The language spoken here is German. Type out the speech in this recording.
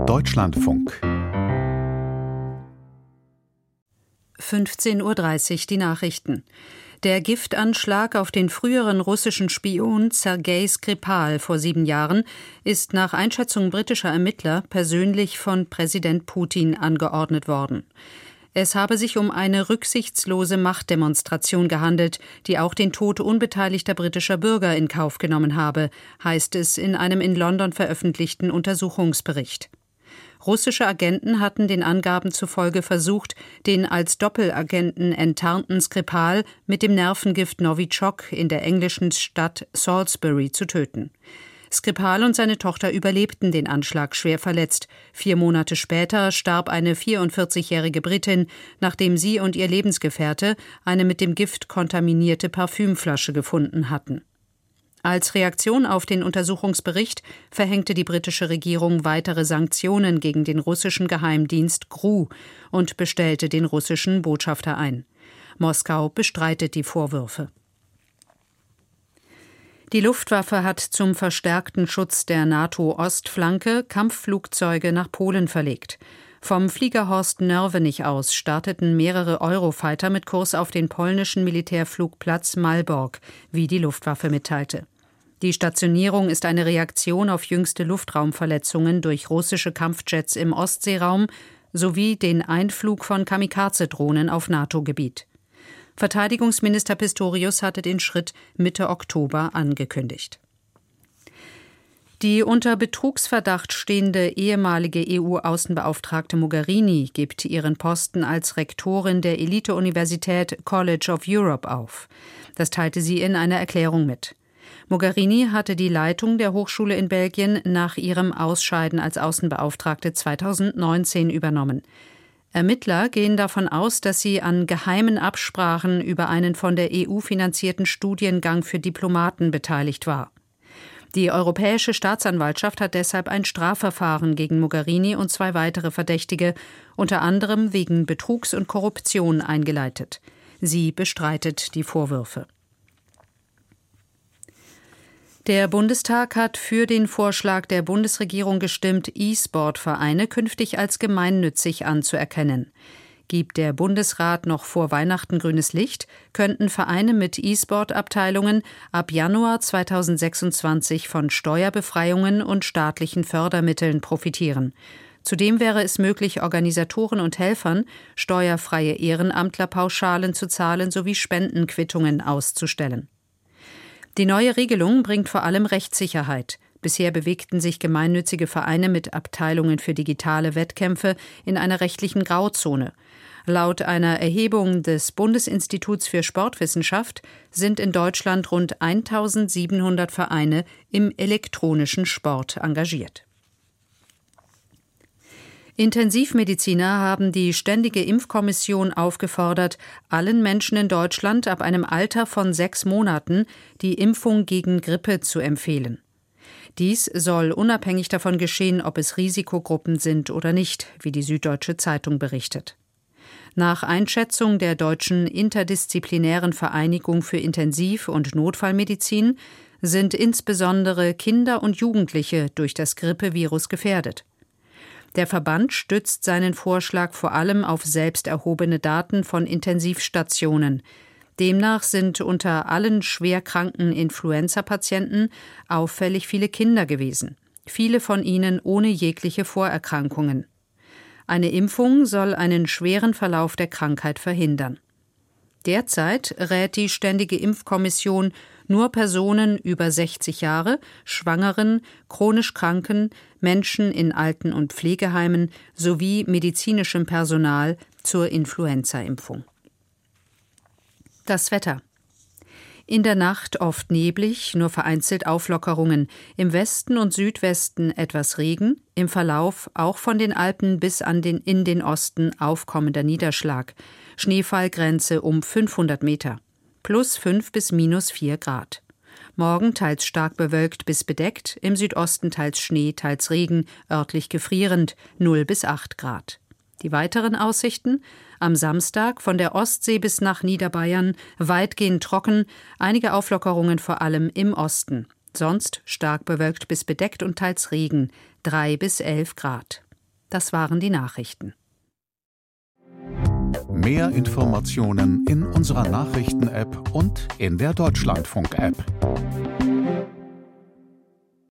Deutschlandfunk 15:30 Uhr die Nachrichten. Der Giftanschlag auf den früheren russischen Spion Sergei Skripal vor 7 Jahren ist nach Einschätzung britischer Ermittler persönlich von Präsident Putin angeordnet worden. Es habe sich um eine rücksichtslose Machtdemonstration gehandelt, die auch den Tod unbeteiligter britischer Bürger in Kauf genommen habe, heißt es in einem in London veröffentlichten Untersuchungsbericht. Russische Agenten hatten den Angaben zufolge versucht, den als Doppelagenten enttarnten Skripal mit dem Nervengift Novichok in der englischen Stadt Salisbury zu töten. Skripal und seine Tochter überlebten den Anschlag schwer verletzt. 4 Monate später starb eine 44-jährige Britin, nachdem sie und ihr Lebensgefährte eine mit dem Gift kontaminierte Parfümflasche gefunden hatten. Als Reaktion auf den Untersuchungsbericht verhängte die britische Regierung weitere Sanktionen gegen den russischen Geheimdienst GRU und bestellte den russischen Botschafter ein. Moskau bestreitet die Vorwürfe. Die Luftwaffe hat zum verstärkten Schutz der NATO-Ostflanke Kampfflugzeuge nach Polen verlegt. Vom Flieger Horst Nörvenich aus starteten mehrere Eurofighter mit Kurs auf den polnischen Militärflugplatz Malbork, wie die Luftwaffe mitteilte. Die Stationierung ist eine Reaktion auf jüngste Luftraumverletzungen durch russische Kampfjets im Ostseeraum sowie den Einflug von Kamikaze-Drohnen auf NATO-Gebiet. Verteidigungsminister Pistorius hatte den Schritt Mitte Oktober angekündigt. Die unter Betrugsverdacht stehende ehemalige EU-Außenbeauftragte Mogherini gibt ihren Posten als Rektorin der Elite-Universität College of Europe auf. Das teilte sie in einer Erklärung mit. Mogherini hatte die Leitung der Hochschule in Belgien nach ihrem Ausscheiden als Außenbeauftragte 2019 übernommen. Ermittler gehen davon aus, dass sie an geheimen Absprachen über einen von der EU finanzierten Studiengang für Diplomaten beteiligt war. Die Europäische Staatsanwaltschaft hat deshalb ein Strafverfahren gegen Mogherini und 2 weitere Verdächtige, unter anderem wegen Betrugs und Korruption, eingeleitet. Sie bestreitet die Vorwürfe. Der Bundestag hat für den Vorschlag der Bundesregierung gestimmt, E-Sport-Vereine künftig als gemeinnützig anzuerkennen. Gibt der Bundesrat noch vor Weihnachten grünes Licht, könnten Vereine mit E-Sport-Abteilungen ab Januar 2026 von Steuerbefreiungen und staatlichen Fördermitteln profitieren. Zudem wäre es möglich, Organisatoren und Helfern steuerfreie Ehrenamtlerpauschalen zu zahlen sowie Spendenquittungen auszustellen. Die neue Regelung bringt vor allem Rechtssicherheit. Bisher bewegten sich gemeinnützige Vereine mit Abteilungen für digitale Wettkämpfe in einer rechtlichen Grauzone. Laut einer Erhebung des Bundesinstituts für Sportwissenschaft sind in Deutschland rund 1700 Vereine im elektronischen Sport engagiert. Intensivmediziner haben die Ständige Impfkommission aufgefordert, allen Menschen in Deutschland ab einem Alter von 6 Monaten die Impfung gegen Grippe zu empfehlen. Dies soll unabhängig davon geschehen, ob es Risikogruppen sind oder nicht, wie die Süddeutsche Zeitung berichtet. Nach Einschätzung der Deutschen Interdisziplinären Vereinigung für Intensiv- und Notfallmedizin sind insbesondere Kinder und Jugendliche durch das Grippevirus gefährdet. Der Verband stützt seinen Vorschlag vor allem auf selbst erhobene Daten von Intensivstationen. Demnach sind unter allen schwerkranken Influenza-Patienten auffällig viele Kinder gewesen, viele von ihnen ohne jegliche Vorerkrankungen. Eine Impfung soll einen schweren Verlauf der Krankheit verhindern. Derzeit rät die Ständige Impfkommission nur Personen über 60 Jahre, Schwangeren, chronisch Kranken, Menschen in Alten- und Pflegeheimen sowie medizinischem Personal zur Influenza-Impfung. Das Wetter. In der Nacht oft neblig, nur vereinzelt Auflockerungen. Im Westen und Südwesten etwas Regen, im Verlauf auch von den Alpen bis in den Osten aufkommender Niederschlag. Schneefallgrenze um 500 Meter. +5 bis -4 Grad. Morgen teils stark bewölkt bis bedeckt, im Südosten teils Schnee, teils Regen, örtlich gefrierend, 0 bis 8 Grad. Die weiteren Aussichten: am Samstag von der Ostsee bis nach Niederbayern weitgehend trocken, einige Auflockerungen vor allem im Osten. Sonst stark bewölkt bis bedeckt und teils Regen, 3 bis 11 Grad. Das waren die Nachrichten. Mehr Informationen in unserer Nachrichten-App und in der Deutschlandfunk-App.